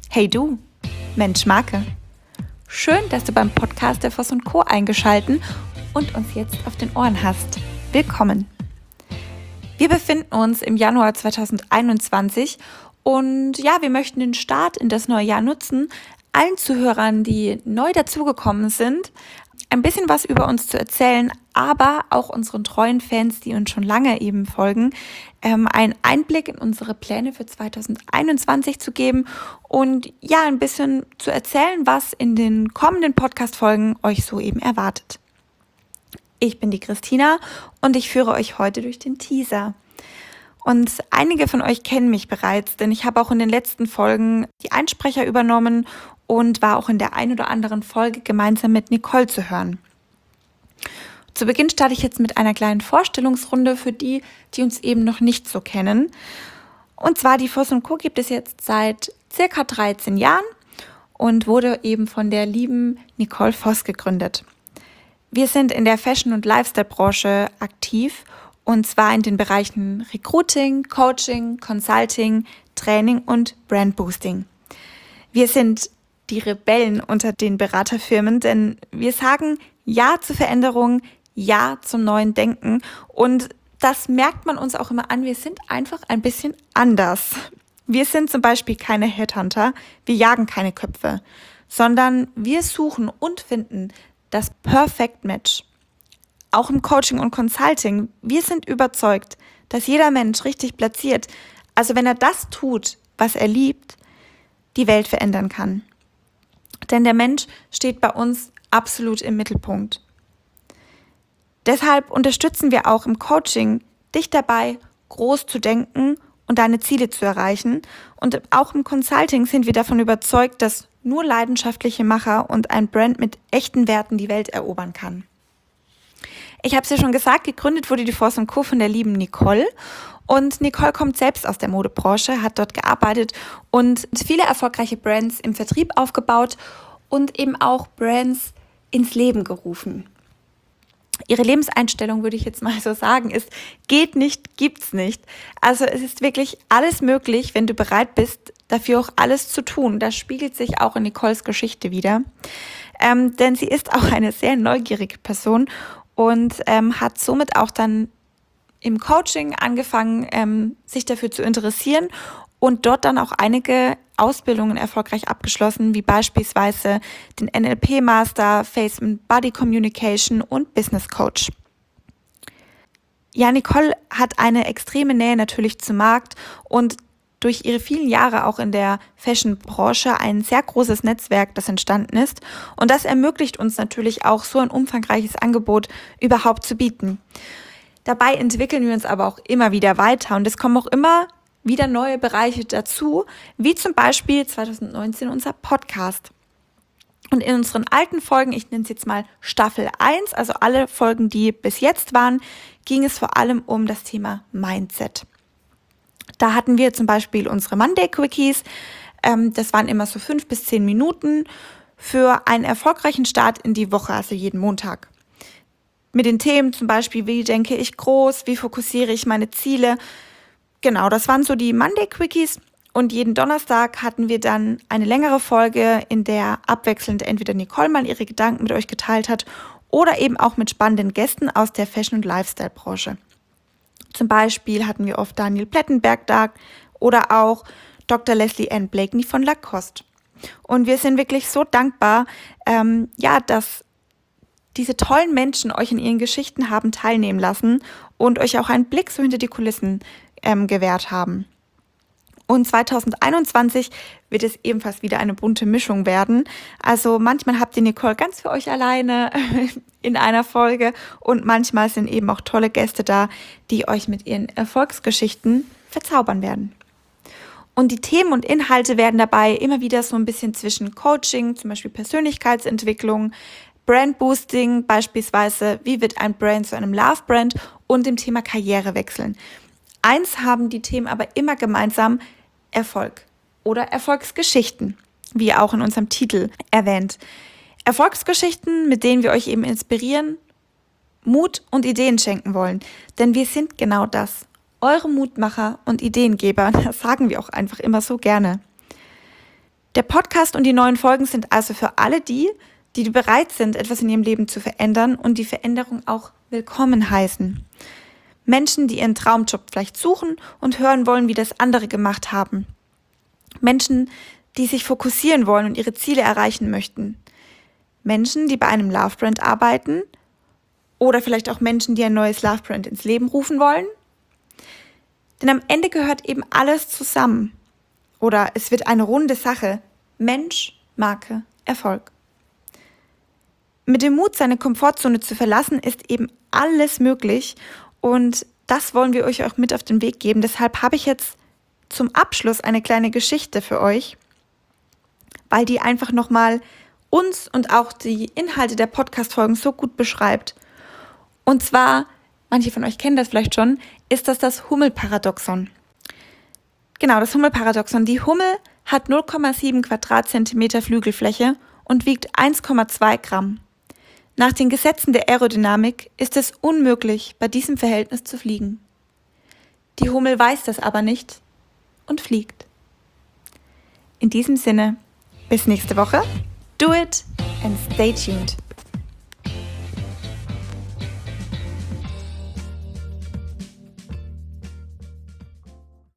Hey du, Mensch Marke. Schön, dass du beim Podcast der Voss & Co. eingeschalten und uns jetzt auf den Ohren hast. Willkommen. Wir befinden uns im Januar 2021 und ja, wir möchten den Start in das neue Jahr nutzen, allen Zuhörern, die neu dazugekommen sind, ein bisschen was über uns zu erzählen, aber auch unseren treuen Fans, die uns schon lange eben folgen, einen Einblick in unsere Pläne für 2021 zu geben und ja, ein bisschen zu erzählen, was in den kommenden Podcast-Folgen euch so eben erwartet. Ich bin die Christina und ich führe euch heute durch den Teaser. Und einige von euch kennen mich bereits, denn ich habe auch in den letzten Folgen die Einsprecher übernommen und war auch in der ein oder anderen Folge gemeinsam mit Nicole zu hören. Zu Beginn starte ich jetzt mit einer kleinen Vorstellungsrunde für die, die uns eben noch nicht so kennen. Und zwar die Voss & Co. gibt es jetzt seit circa 13 Jahren und wurde eben von der lieben Nicole Voss gegründet. Wir sind in der Fashion- und Lifestyle-Branche aktiv und zwar in den Bereichen Recruiting, Coaching, Consulting, Training und Brandboosting. Wir sind die Rebellen unter den Beraterfirmen, denn wir sagen Ja zur Veränderung, Ja zum neuen Denken und das merkt man uns auch immer an, wir sind einfach ein bisschen anders. Wir sind zum Beispiel keine Headhunter, wir jagen keine Köpfe, sondern wir suchen und finden das Perfect Match. Auch im Coaching und Consulting, wir sind überzeugt, dass jeder Mensch richtig platziert, also wenn er das tut, was er liebt, die Welt verändern kann. Denn der Mensch steht bei uns absolut im Mittelpunkt. Deshalb unterstützen wir auch im Coaching dich dabei, groß zu denken und deine Ziele zu erreichen. Und auch im Consulting sind wir davon überzeugt, dass nur leidenschaftliche Macher und ein Brand mit echten Werten die Welt erobern kann. Ich habe es ja schon gesagt, gegründet wurde die Voss & Co. von der lieben Nicole. Und Nicole kommt selbst aus der Modebranche, hat dort gearbeitet und viele erfolgreiche Brands im Vertrieb aufgebaut und eben auch Brands ins Leben gerufen. Ihre Lebenseinstellung, würde ich jetzt mal so sagen, ist, geht nicht, gibt's nicht. Also es ist wirklich alles möglich, wenn du bereit bist, dafür auch alles zu tun. Das spiegelt sich auch in Nicoles Geschichte wieder. Denn sie ist auch eine sehr neugierige Person und hat somit auch dann im Coaching angefangen, sich dafür zu interessieren und dort dann auch einige Ausbildungen erfolgreich abgeschlossen, wie beispielsweise den NLP-Master, Face and Body Communication und Business Coach. Ja, Nicole hat eine extreme Nähe natürlich zum Markt und durch ihre vielen Jahre auch in der Fashion-Branche ein sehr großes Netzwerk, das entstanden ist. Und das ermöglicht uns natürlich auch, so ein umfangreiches Angebot überhaupt zu bieten. Dabei entwickeln wir uns aber auch immer wieder weiter und es kommen auch immer wieder neue Bereiche dazu, wie zum Beispiel 2019 unser Podcast. Und in unseren alten Folgen, ich nenne es jetzt mal Staffel 1, also alle Folgen, die bis jetzt waren, ging es vor allem um das Thema Mindset. Da hatten wir zum Beispiel unsere Monday Quickies, das waren immer so 5 bis 10 Minuten für einen erfolgreichen Start in die Woche, also jeden Montag. Mit den Themen zum Beispiel, wie denke ich groß, wie fokussiere ich meine Ziele. Genau, das waren so die Monday Quickies und jeden Donnerstag hatten wir dann eine längere Folge, in der abwechselnd entweder Nicole mal ihre Gedanken mit euch geteilt hat oder eben auch mit spannenden Gästen aus der Fashion- und Lifestyle-Branche. Zum Beispiel hatten wir oft Daniel Plettenberg da oder auch Dr. Leslie Ann Blakeney von Lacoste. Und wir sind wirklich so dankbar, dass diese tollen Menschen euch in ihren Geschichten haben teilnehmen lassen und euch auch einen Blick so hinter die Kulissen gewährt haben. Und 2021 wird es ebenfalls wieder eine bunte Mischung werden. Also manchmal habt ihr Nicole ganz für euch alleine in einer Folge und manchmal sind eben auch tolle Gäste da, die euch mit ihren Erfolgsgeschichten verzaubern werden. Und die Themen und Inhalte werden dabei immer wieder so ein bisschen zwischen Coaching, zum Beispiel Persönlichkeitsentwicklung, Brandboosting, beispielsweise, wie wird ein Brand zu einem Love-Brand und dem Thema Karriere wechseln. Eins haben die Themen aber immer gemeinsam: Erfolg oder Erfolgsgeschichten, wie auch in unserem Titel erwähnt. Erfolgsgeschichten, mit denen wir euch eben inspirieren, Mut und Ideen schenken wollen. Denn wir sind genau das, eure Mutmacher und Ideengeber. Das sagen wir auch einfach immer so gerne. Der Podcast und die neuen Folgen sind also für alle die bereit sind, etwas in ihrem Leben zu verändern und die Veränderung auch willkommen heißen. Menschen, die ihren Traumjob vielleicht suchen und hören wollen, wie das andere gemacht haben. Menschen, die sich fokussieren wollen und ihre Ziele erreichen möchten. Menschen, die bei einem Love-Brand arbeiten oder vielleicht auch Menschen, die ein neues Love-Brand ins Leben rufen wollen. Denn am Ende gehört eben alles zusammen. Oder es wird eine runde Sache. Mensch, Marke, Erfolg. Mit dem Mut, seine Komfortzone zu verlassen, ist eben alles möglich und das wollen wir euch auch mit auf den Weg geben. Deshalb habe ich jetzt zum Abschluss eine kleine Geschichte für euch, weil die einfach nochmal uns und auch die Inhalte der Podcast-Folgen so gut beschreibt. Und zwar, manche von euch kennen das vielleicht schon, ist das Hummel-Paradoxon. Genau, das Hummel-Paradoxon. Die Hummel hat 0,7 Quadratzentimeter Flügelfläche und wiegt 1,2 Gramm. Nach den Gesetzen der Aerodynamik ist es unmöglich, bei diesem Verhältnis zu fliegen. Die Hummel weiß das aber nicht und fliegt. In diesem Sinne, bis nächste Woche. Do it and stay tuned.